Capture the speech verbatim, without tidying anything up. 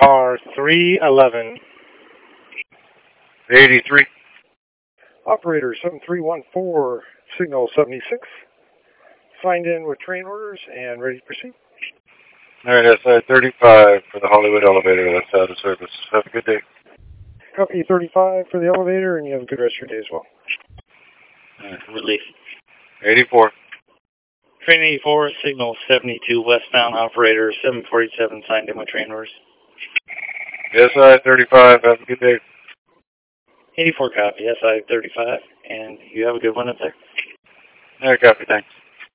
car three eleven. eighty-three. Operator seven three one four, signal seventy-six. Signed in with train orders and ready to proceed. All right, S I thirty-five for the Hollywood elevator. That's out of service. Have a good day. Copy thirty-five for the elevator, and you have a good rest of your day as well. Uh, relief. eighty-four. Train eighty-four, signal seventy-two westbound, operator seven forty-seven, signed in with train orders. S I thirty-five, have a good day. eighty-four copy, S I thirty-five, and you have a good one up there. All right, copy, thanks.